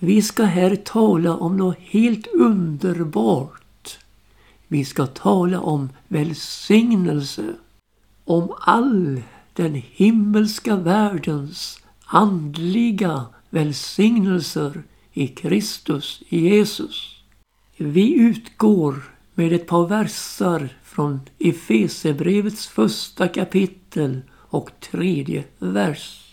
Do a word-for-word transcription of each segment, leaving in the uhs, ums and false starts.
Vi ska här tala om något helt underbart. Vi ska tala om välsignelse. Om all den himmelska världens andliga välsignelser i Kristus Jesus. Vi utgår med ett par versar från Efeserbrevets första kapitel och tredje vers.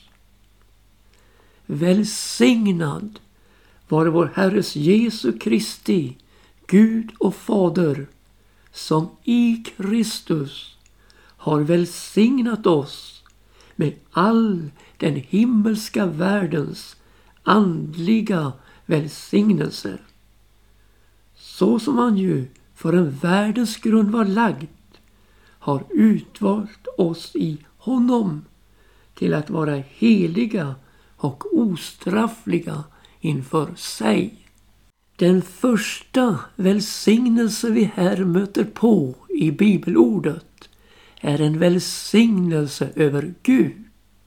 Välsignad var vår Herres Jesu Kristi, Gud och Fader, som i Kristus har välsignat oss med all den himmelska världens andliga välsignelse. Så som han ju för en världens grund var lagd har utvalt oss i honom till att vara heliga och ostraffliga inför sig. Den första välsignelse vi här möter på i bibelordet är en välsignelse över Gud.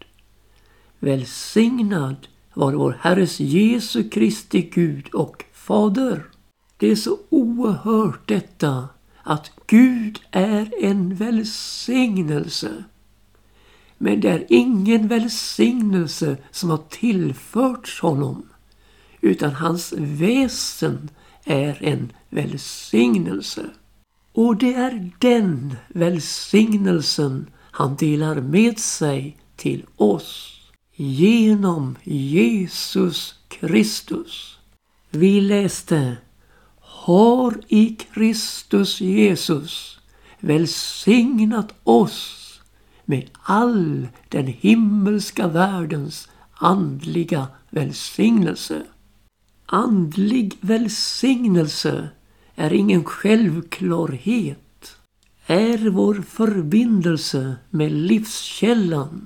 Välsignad var vår Herres Jesu Kristi Gud och Fader. Det är så oerhört detta att Gud är en välsignelse. Men det är ingen välsignelse som har tillförts honom, utan hans väsen är en välsignelse. Och det är den välsignelsen han delar med sig till oss genom Jesus Kristus. Vi läste: har i Kristus Jesus välsignat oss med all den himmelska världens andliga välsignelse. Andlig välsignelse är ingen självklarhet. Är vår förbindelse med livskällan,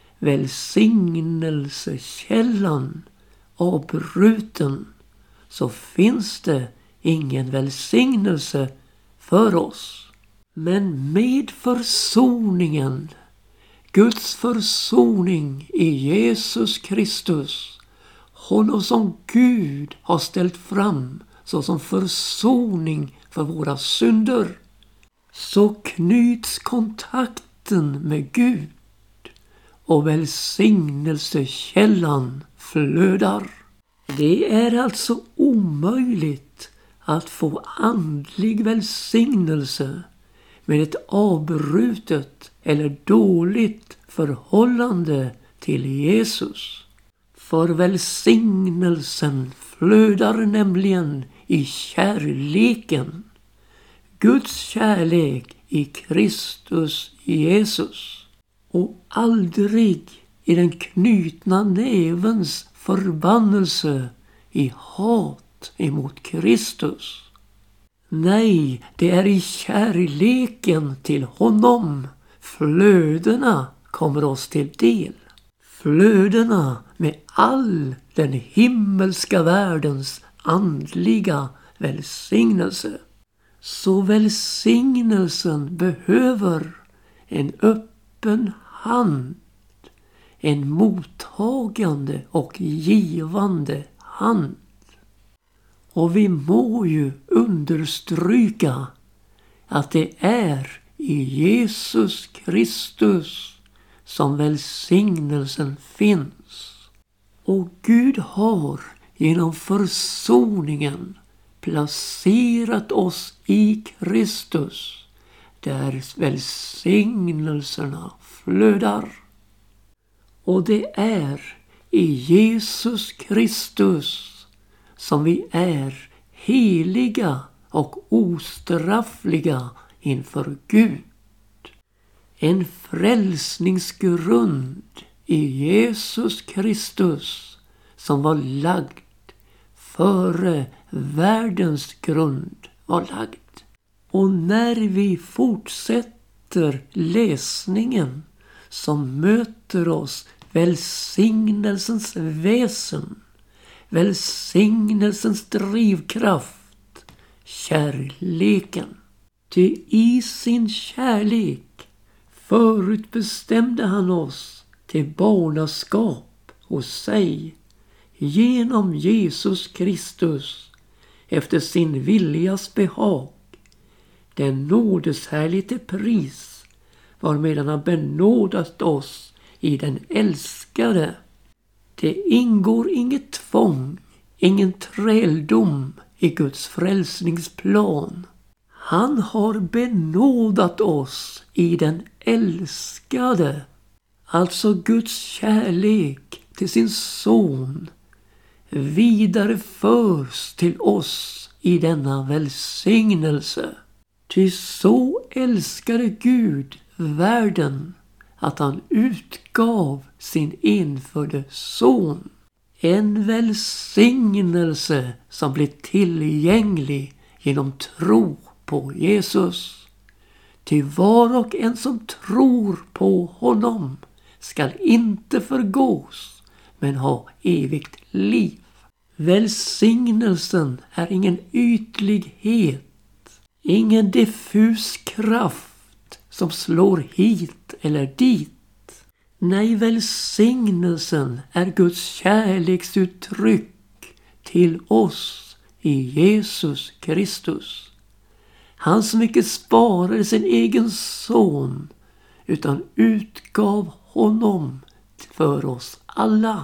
välsignelsekällan, avbruten, så finns det ingen välsignelse för oss. Men med försoningen, Guds försoning i Jesus Kristus, honom som Gud har ställt fram såsom försoning för våra synder, så knyts kontakten med Gud och välsignelsekällan flödar. Det är alltså omöjligt att få andlig välsignelse med ett avbrutet eller dåligt förhållande till Jesus. För välsignelsen flödar nämligen i kärleken. Guds kärlek i Kristus Jesus. Och aldrig i den knutna nävens förbannelse i hat emot Kristus. Nej, det är i kärleken till honom flödena kommer oss till del. Flödena med all den himmelska världens andliga välsignelse. Så välsignelsen behöver en öppen hand, en mottagande och givande hand. Och vi må ju understryka att det är i Jesus Kristus som välsignelsen finns. Och Gud har genom försoningen placerat oss i Kristus, där välsignelserna flödar. Och det är i Jesus Kristus som vi är heliga och ostraffliga inför Gud. En frälsningsgrund i Jesus Kristus som var lagd före världens grund var lagd. Och när vi fortsätter läsningen som möter oss välsignelsens väsen, välsignelsens drivkraft, kärleken. Ty i sin kärlek förutbestämde han oss till barnaskap hos sig genom Jesus Kristus efter sin viljas behag, den nådeshärlige pris varmed han har benådat oss i den älskade. Det ingår inget tvång, ingen träldom i Guds frälsningsplan. Han har benådat oss i den älskade. Alltså Guds kärlek till sin son vidare förs till oss i denna välsignelse. Ty så älskade Gud världen att han utgav sin enfödde son. En välsignelse som blir tillgänglig genom tro på Jesus. Ty var och en som tror på honom skall inte förgås men ha evigt liv. Välsignelsen är ingen ytlighet, ingen diffus kraft som slår hit eller dit. Nej, välsignelsen är Guds kärleksuttryck till oss i Jesus Kristus. Han som icke sparade sin egen son utan utgav honom för oss alla.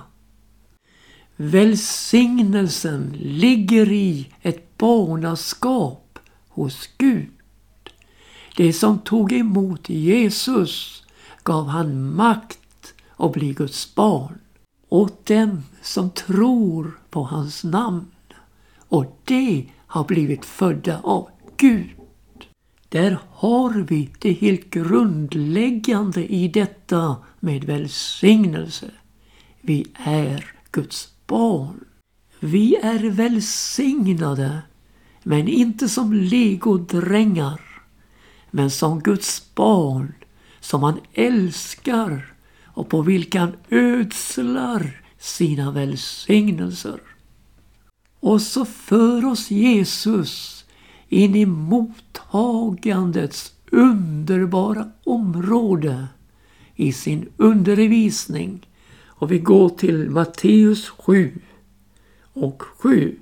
Välsignelsen ligger i ett barnaskap hos Gud. Det som tog emot Jesus gav han makt att bli Guds barn åt dem som tror på hans namn. Och det har blivit födda av Gud. Där har vi det helt grundläggande i detta med välsignelse. Vi är Guds barn. Vi är välsignade, men inte som legodrängar, men som Guds barn, som han älskar och på vilka han ödslar sina välsignelser. Och så för oss Jesus in i mottagandets underbara område i sin undervisning. Och vi går till Matteus sju och sju.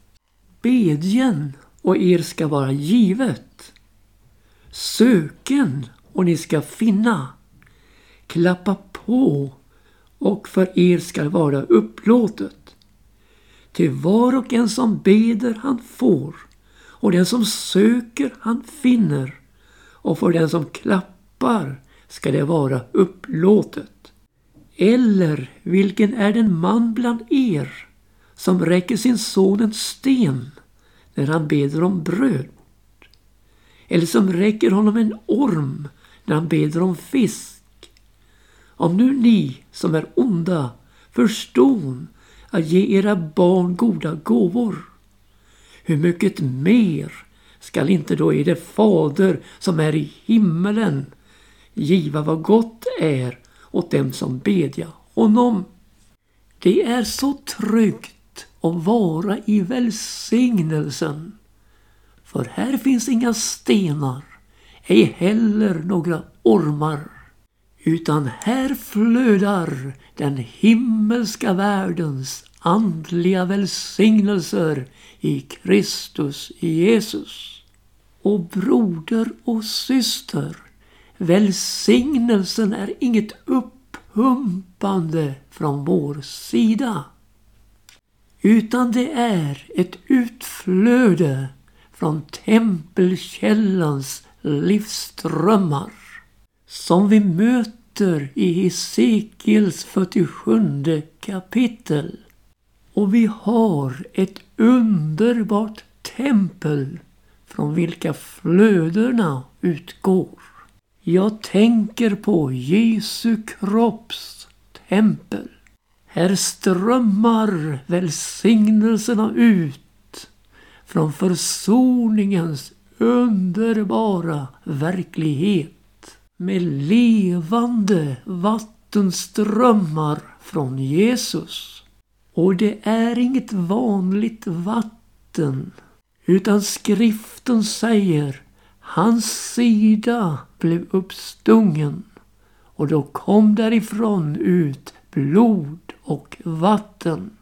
Bedjen och er ska vara givet. Söken och ni ska finna. Klappa på och för er ska vara upplåtet. Till var och en som beder han får, och den som söker han finner, och för den som klappar ska det vara upplåtet. Eller vilken är den man bland er som räcker sin son en sten när han beder om bröd? Eller som räcker honom en orm när han beder om fisk? Om nu ni som är onda förstår att ge era barn goda gåvor, hur mycket mer skall inte då er fader som är i himmelen giva vad gott är åt dem som bedja honom. Det är så tryggt att vara i välsignelsen, för här finns inga stenar, ej heller några ormar, utan här flödar den himmelska världens andliga välsignelser i Kristus Jesus. Och broder och syster, välsignelsen är inget uppumpande från vår sida, utan det är ett utflöde från tempelkällans livsströmmar som vi möter i Hesekiels fyrtiosjunde kapitel. Och vi har ett underbart tempel från vilka flöderna utgår. Jag tänker på Jesu kropps tempel. Här strömmar välsignelserna ut från försoningens underbara verklighet med levande vattenströmmar från Jesus. Och det är inget vanligt vatten, utan skriften säger: hans sida blev uppstungen, och då kom därifrån ut blod och vatten.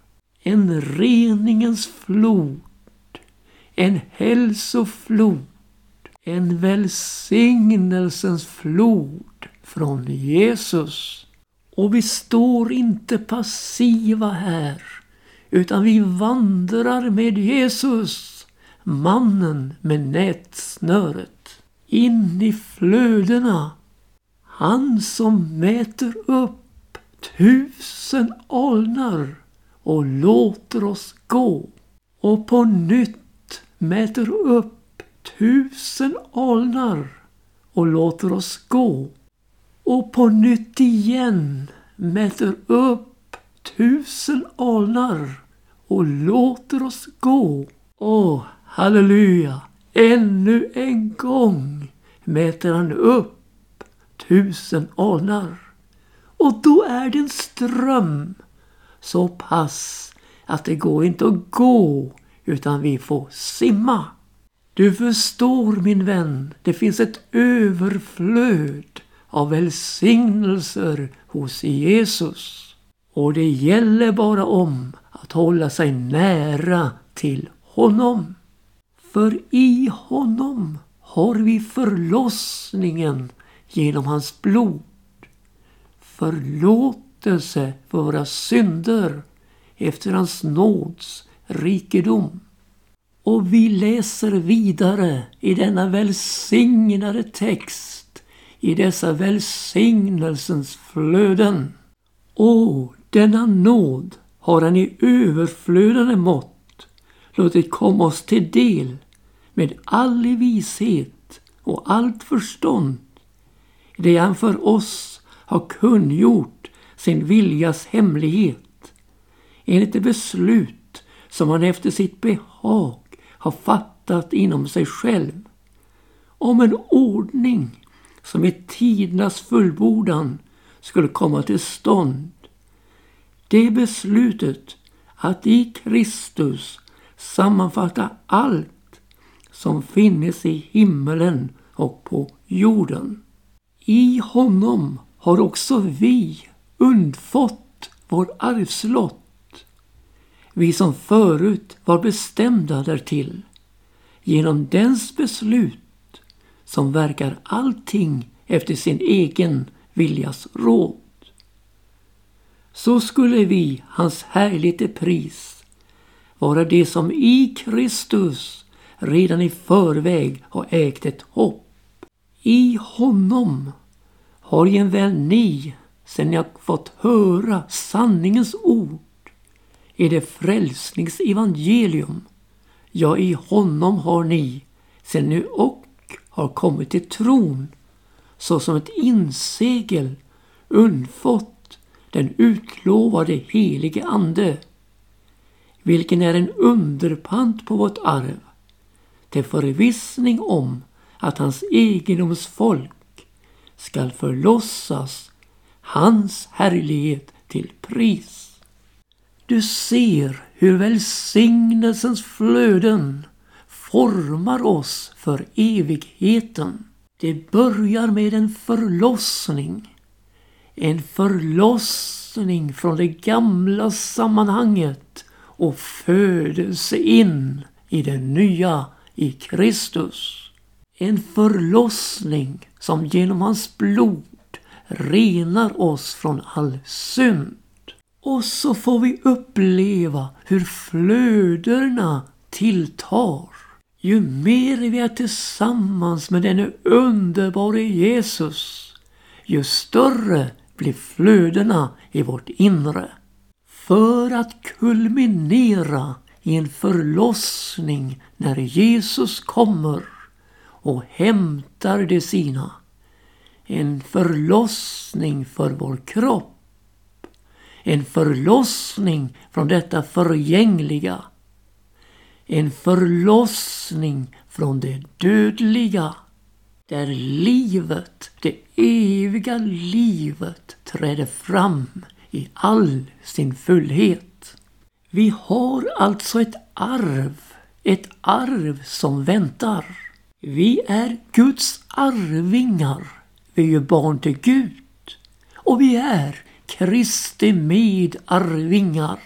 en reningens flod, en hälsoflod, en välsignelsens flod från Jesus. Och vi står inte passiva här, utan vi vandrar med Jesus, mannen med nätsnöret, in i flödena. Han som mäter upp tusen alnar och låter oss gå, och på nytt mäter upp tusen alnar och låter oss gå, och på nytt igen mäter upp tusen alnar och låter oss gå. Åh, halleluja! Ännu en gång mäter han upp tusen alnar. Och då är det en ström så pass att det går inte att gå, utan vi får simma. Du förstår, min vän, det finns ett överflöd av välsignelser hos Jesus. Och det gäller bara om att hålla sig nära till honom. För i honom har vi förlossningen genom hans blod. Förlåtelse för våra synder efter hans nåds rikedom. Och vi läser vidare i denna välsignade text, i dessa välsignelsens flöden. Och denna nåd har han i överflödande mått låtit komma oss till del med all vishet och allt förstånd. Det han för oss har kungjort sin viljas hemlighet, enligt det beslut som han efter sitt behag har fattat inom sig själv, om en ordning som i tidernas fullbordan skulle komma till stånd. Det beslutet att i Kristus sammanfatta allt som finns i himmelen och på jorden. I honom har också vi undfått vår arvslott, vi som förut var bestämda därtill, genom dens beslut som verkar allting efter sin egen viljas råd. Så skulle vi, hans härlige pris, vara det som i Kristus redan i förväg har ägt ett hopp. I honom har jämväl ni, sedan jag fått höra sanningens ord, i det frälsningsevangelium, ja, i honom har ni, sedan nu och har kommit till tron, så som ett insegel undfått den utlovade helige ande, vilken är en underpant på vårt arv, till förvissning om att hans egendomsfolk skall förlossas, hans härlighet till pris. Du ser hur välsignelsens flöden formar oss för evigheten. Det börjar med en förlossning. En förlossning från det gamla sammanhanget och födelse in i det nya i Kristus. En förlossning som genom hans blod renar oss från all synd. Och så får vi uppleva hur flöderna tilltar. Ju mer vi är tillsammans med den underbara Jesus, ju större blir flödena i vårt inre. För att kulminera i en förlossning när Jesus kommer och hämtar det sina. En förlossning för vår kropp. En förlossning från detta förgängliga. En förlossning från det dödliga. Där livet, det eviga livet, träder fram i all sin fullhet. Vi har alltså ett arv. Ett arv som väntar. Vi är Guds arvingar. Vi är ju barn till Gud. Och vi är Kristi medarvingar.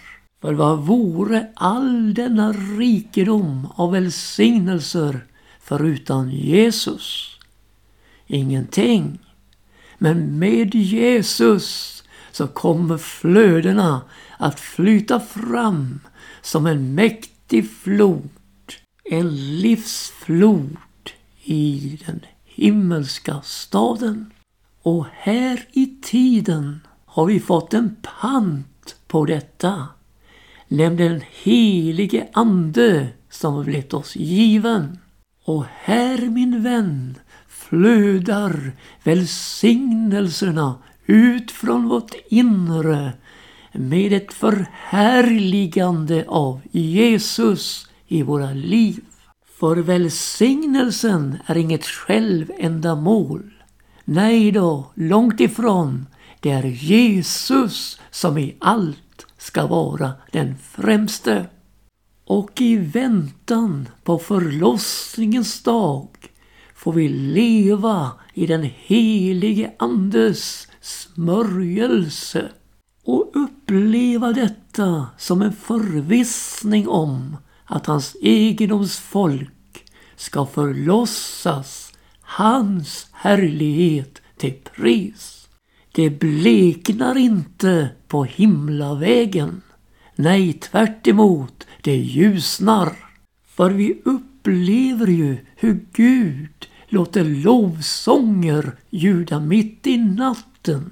För vad vore all denna rikedom av välsignelser förutan Jesus? Ingenting. Men med Jesus så kommer flödena att flyta fram som en mäktig flod. En livsflod i den himmelska staden. Och här i tiden har vi fått en pant på detta. Nämligen den helige ande som har blivit oss given. Och här, min vän, flödar välsignelserna ut från vårt inre med ett förhärligande av Jesus i våra liv. För välsignelsen är inget självändamål. Nej då, långt ifrån. Det är Jesus som i allt ska vara den främste. Och i väntan på förlossningens dag får vi leva i den helige andes smörjelse och uppleva detta som en förvissning om att hans egendomsfolk ska förlossas hans härlighet till pris. Det bleknar inte på himlavägen. Nej, tvärt emot, det ljusnar. För vi upplever ju hur Gud låter lovsånger ljuda mitt i natten.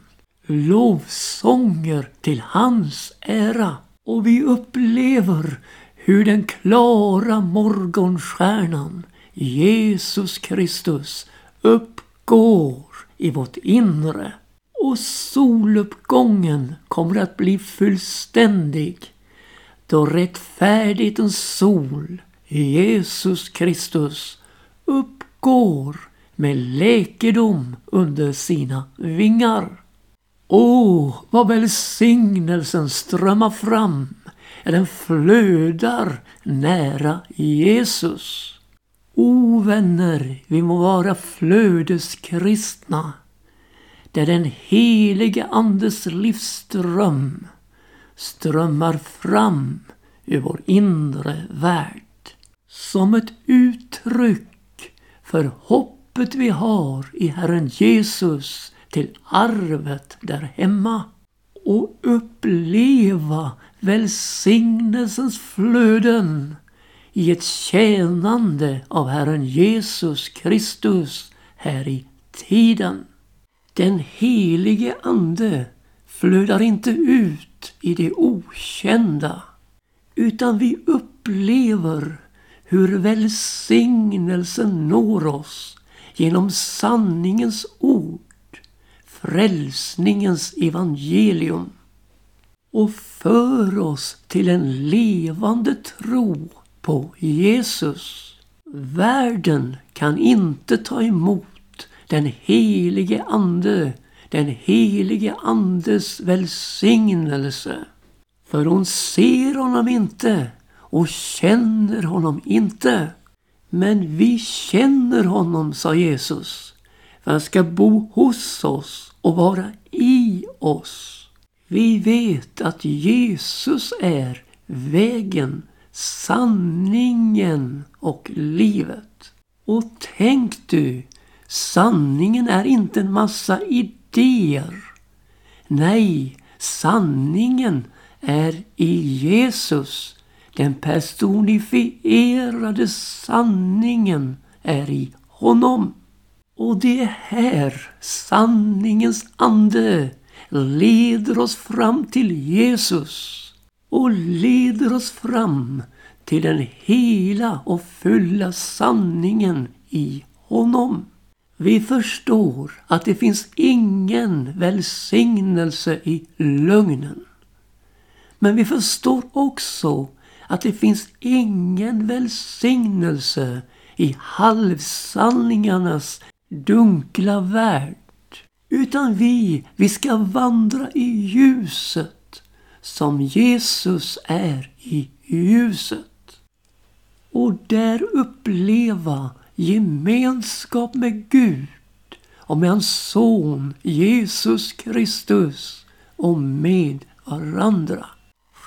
Lovsånger till hans ära. Och vi upplever hur den klara morgonstjärnan, Jesus Kristus, uppgår i vårt inre. Och soluppgången kommer att bli fullständig då rättfärdighetens sol, Jesus Kristus, uppgår med läkedom under sina vingar. Åh, vad välsignelsen strömmar fram. Den flödar nära Jesus. O vänner, vi må vara flödeskristna, där den helige andes livsström strömmar fram ur vår inre värld. Som ett uttryck för hoppet vi har i Herren Jesus till arvet där hemma. Och uppleva välsignelsens flöden i ett tjänande av Herren Jesus Kristus här i tiden. Den helige ande flödar inte ut i det okända, utan vi upplever hur välsignelsen når oss genom sanningens ord, frälsningens evangelium, och för oss till en levande tro på Jesus. Världen kan inte ta emot den helige ande, den helige andes välsignelse. För hon ser honom inte och känner honom inte. Men vi känner honom, sa Jesus. För han ska bo hos oss och vara i oss. Vi vet att Jesus är vägen, sanningen och livet. Och tänk du, sanningen är inte en massa idéer. Nej, sanningen är i Jesus. Den personifierade sanningen är i honom. Och det är här sanningens ande leder oss fram till Jesus. Och leder oss fram till den hela och fulla sanningen i honom. Vi förstår att det finns ingen välsignelse i lögnen. Men vi förstår också att det finns ingen välsignelse i halvsanningarnas dunkla värld. Utan vi, vi ska vandra i ljuset som Jesus är i ljuset. Och där uppleva gemenskap med Gud och med hans son Jesus Kristus och med varandra.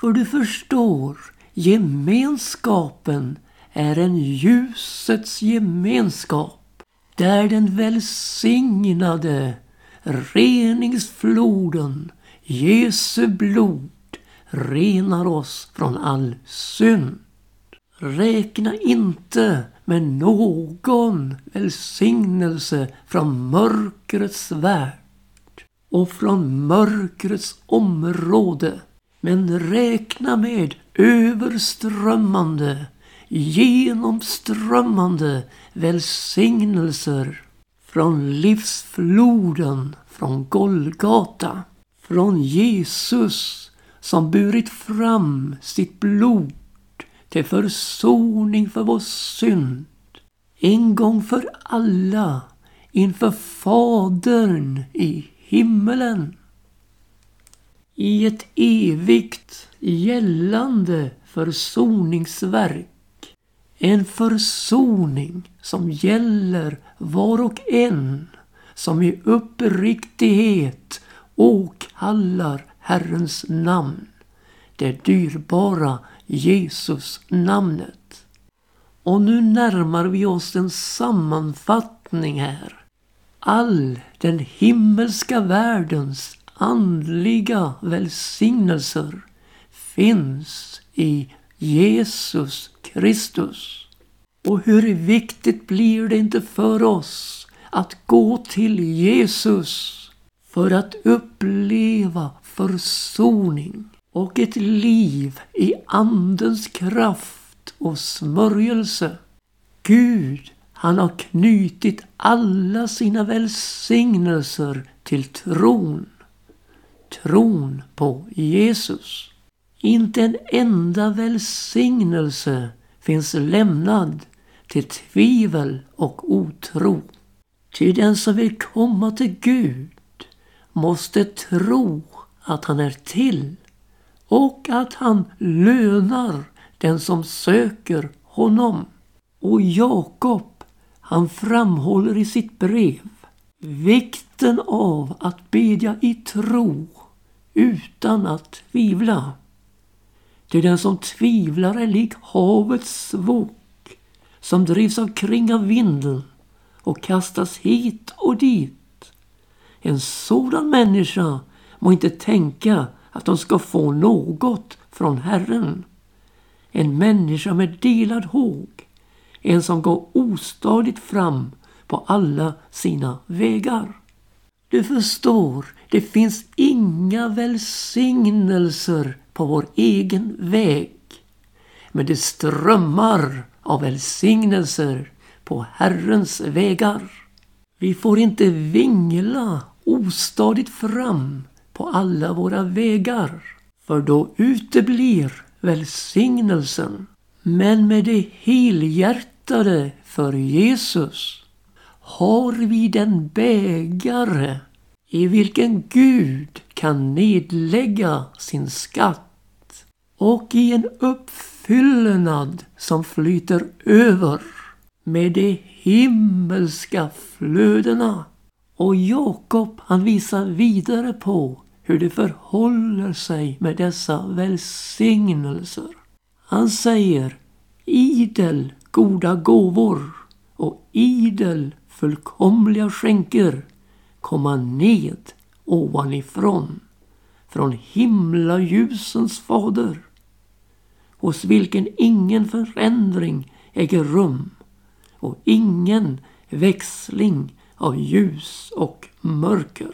För du förstår, gemenskapen är en ljusets gemenskap, där den välsignade reningsfloden, Jesu blod, renar oss från all synd. Räkna inte med någon välsignelse från mörkrets värld och från mörkrets område, men räkna med överströmmande, genomströmmande välsignelser från livsfloden, från Golgata, från Jesus som burit fram sitt blod till försoning för vår synd, en gång för alla inför Fadern i himmelen. I ett evigt gällande försoningsverk, en försoning som gäller var och en som i uppriktighet åkallar Herrens namn, det dyrbara Jesus namnet. Och nu närmar vi oss en sammanfattning här. All den himmelska världens andliga välsignelser finns i Jesus Kristus. Och hur viktigt blir det inte för oss att gå till Jesus för att uppleva försoning och ett liv i andens kraft och smörjelse. Gud, han har knutit alla sina välsignelser till tron. Tron på Jesus. Inte en enda välsignelse finns lämnad till tvivel och otro. Ty den som vill komma till Gud måste tro att han är till och att han lönar den som söker honom. Och Jakob, han framhåller i sitt brev vikten av att bedja i tro utan att tvivla. Ty den som tvivlar är lik havets våg som drivs omkring av vinden och kastas hit och dit. En sådan människa må inte tänka att de ska få något från Herren. En människa med delad håg, en som går ostadigt fram på alla sina vägar. Du förstår, det finns inga välsignelser på vår egen väg. Men det strömmar av välsignelser på Herrens vägar. Vi får inte vingla ostadigt fram på alla våra vägar, för då uteblir välsignelsen. Men med det helhjärtade för Jesus har vi den bägare i vilken Gud kan nedlägga sin skatt, och i en uppfyllnad som flyter över med de himmelska flödena. Och Jakob, han visar vidare på hur det förhåller sig med dessa välsignelser. Han säger: idel goda gåvor och idel fullkomliga skänker komma ned ovanifrån, från himlaljusens fader, hos vilken ingen förändring äger rum och ingen växling av ljus och mörker.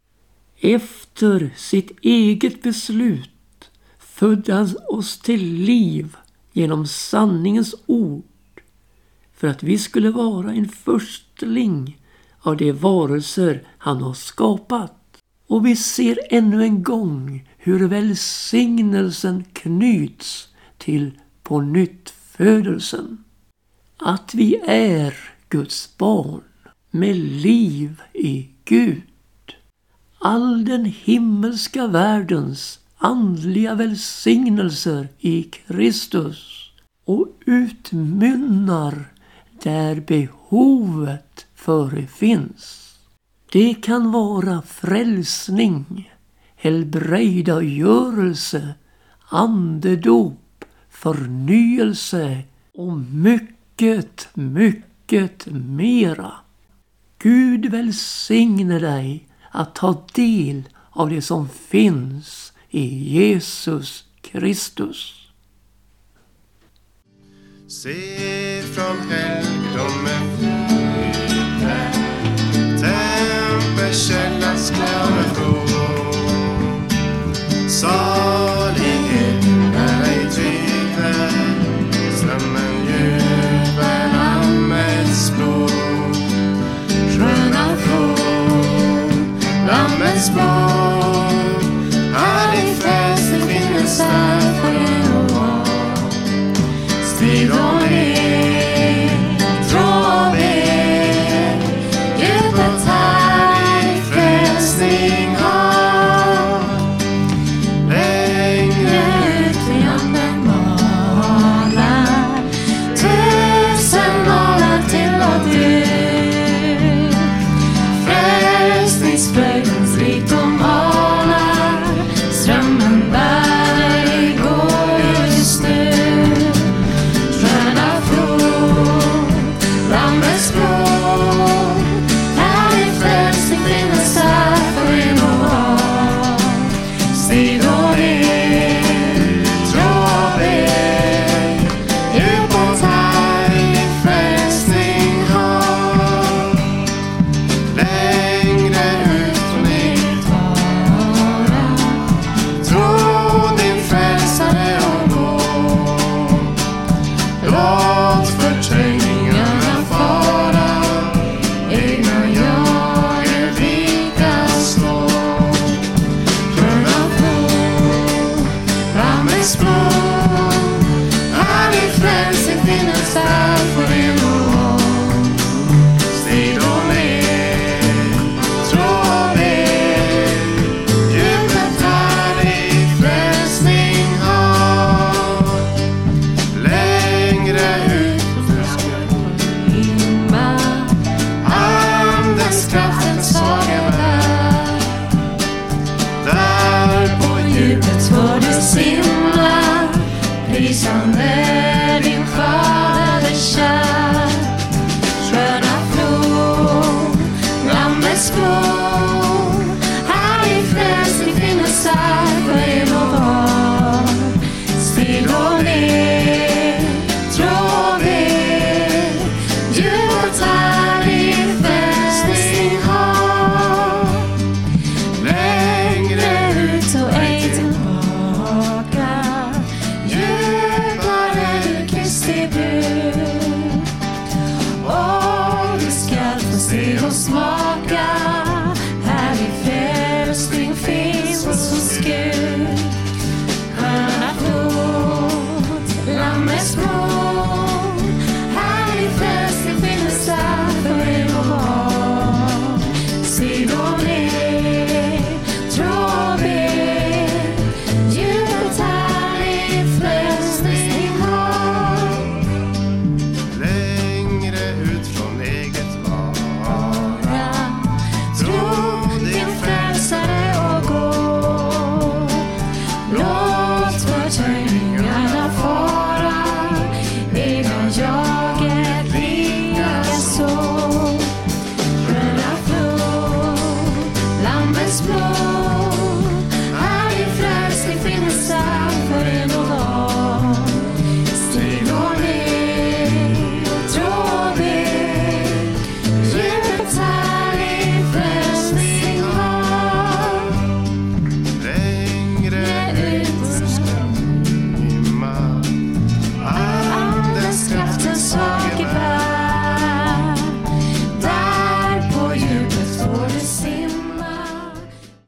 Efter sitt eget beslut födde han oss till liv genom sanningens ord, för att vi skulle vara en förstling av de varelser han har skapat. Och vi ser ännu en gång hur välsignelsen knyts till på nytt födelsen. Att vi är Guds barn med liv i Gud. All den himmelska världens andliga välsignelser i Kristus och utmynnar där behovet förefinns. Det kan vara frälsning, helbrägdagörelse, andedop, förnyelse och mycket, mycket mera. Gud välsigne dig att ta del av det som finns i Jesus Kristus. Se från helgedomen flyter, tempelkällas klara flod. Saligheten är ej tvivel, strömmen djuper Lammets blod. Sköna flod, Lammets blod, härlig fest det finnes där för en och var. Stig och ner, trå ner, djupet härlig frälsning har. Längre ut triangeln malar, tusen malar till och du. Frälsningsflöjdens rikdom malar, strömmen bär dig går just nu. Sköna flod, Lammets blod, härlig frälsning finnes där för en och var. Stig och ner, trå ner, djupet härlig frälsning har. Längre ut från eget vara, tro din frälsare och gå. Låt förträngningarna fara, egna jager vika stå. Sköna flod, Lammets blod, härlig frälsning finnes där för en och var. Stig och ner, trå ner, djupet härlig frälsning har. Längre ut himma, andens kraftens svaga bär. Där på djupet får du simma, prisande din fader kär. Sköna flod, Lammets blod, härlig frälsning finnes där för en och var. Stig och ner, trå ner, djupet härlig frälsning har. Längre ut och ej tillbaka, djupare i Kristi brud. Och du skall få se och smaka